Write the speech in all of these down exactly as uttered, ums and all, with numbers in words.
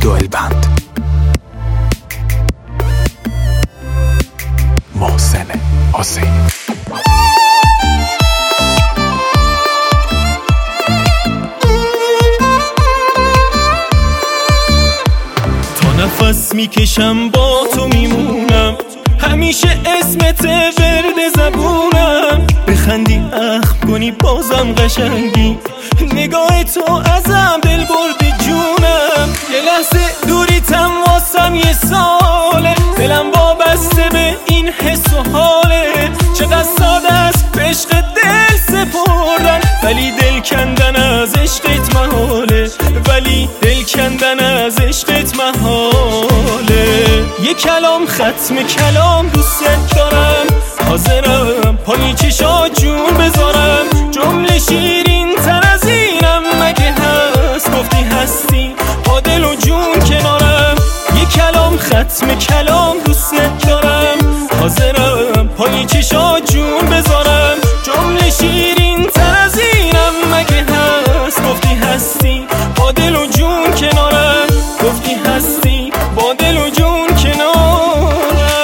دوئلبند. محسن حسینی. تا نفس میکشم با تو میمونم، همیشه اسمت ورد زبونم. بخندی اخم کنی بازم قشنگی، نگاه تو ازم دل برد جونم. یه لحظه دوریتم واسم یه ساله، دلم وابسته به این حس و حاله. چقدر ساده است به عشق دل سپردن، ولی دل کندن از عشقت محاله، ولی دل کندن از عشقت محاله. یه کلام ختم کلام دوست دارم، حاضرم پای چشات جون بذارم. جمله شیرین تر از اینم مگه هست؟ گفتی هستی با دل و جون کنارم. یه کلام ختم کلام دوست دارم، حاضرم پای چشات جون بذارم. جمله شیرین تر از اینم مگه هست؟ گفتی هستی با دل و جون کنارم، گفتی هستی با دل و جون کنارم.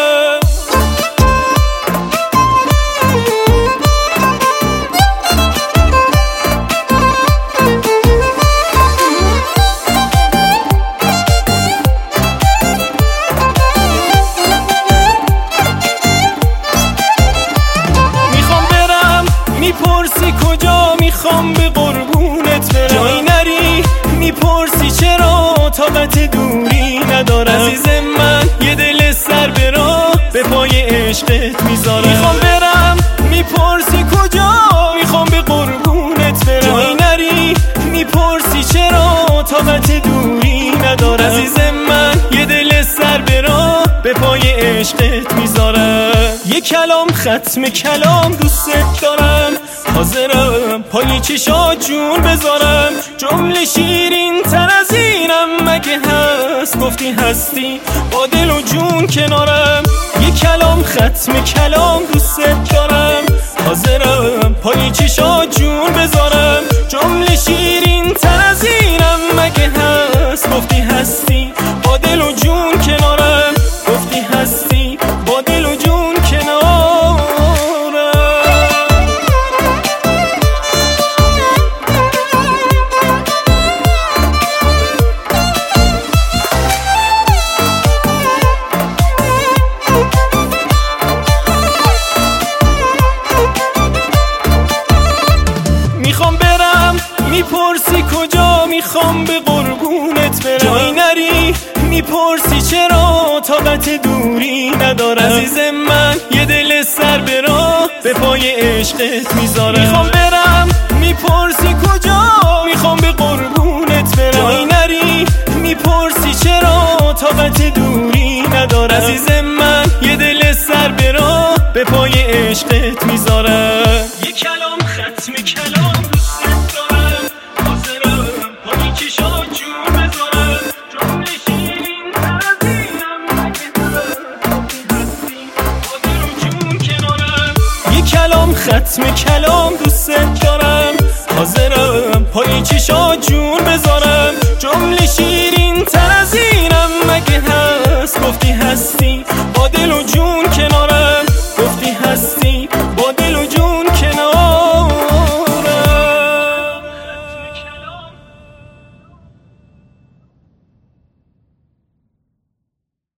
میپرسی کجا میخوام به قربونت برم، جایی نری میپرسی چرا طاقت دوری ندارم. عزیز من یه دل سر به راه به پای عشقت میذارم. میخوام برم میپرسی کجا میخوام به قربونت برم، جایی نری میپرسی چرا طاقت دوری ندارم. عزیز من یه دل سر به راه به پای عشقت میذارم. یه کلام ختم کلام دوست دارم، حاضرم پای چشات جون بذارم. جمله شیرین تر از اینم مگه هست؟ گفتی هستی با دل و جون کنارم. یه کلام ختم کلام دوست دارم، حاضرم پای چشات جون بذارم. جمله شیرین تر از اینم مگه هست؟ گفتی هستی با دل و جون کنارم، گفتی هستی با دل و جون کنارم. میخوام برم میپرسی کجا میخوام به قربونت برم، جایی نری میپرسی چرا طاقت دوری ندارم. عزیز من یه دل سر به راه به پای عشقت میذارم. میخوام برم میپرسی کجا میخوام به قربونت برم، جایی نری میپرسی چرا طاقت دوری ندارم. عزیز من یه دل سر به راه به پای عشقت میذارم. یه کلام ختم کلام دوست دارم، حاضرم پای چشات جون بذارم. جمله شیرین تر از اینم مگه هستی با دل و جون کنارم. یه کلام ختم کلام دوست دارم، حاضر